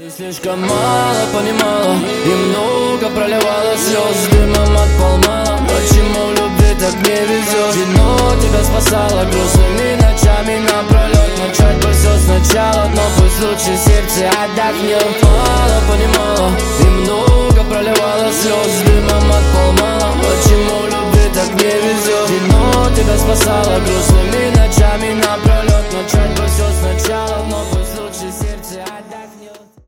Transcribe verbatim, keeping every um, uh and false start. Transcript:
Ты слишком мало понимала и много проливала слез дымом от полмала. Почему в любви так не везет? Вино тебя спасало грустными ночами напролет. Начать бы все сначала, но пусть лучше сердце отдохнет. Мало понимала и много проливала слез дымом от полмала. Почему в любви так не везет? Вино тебя спасало грустными ночами напролет.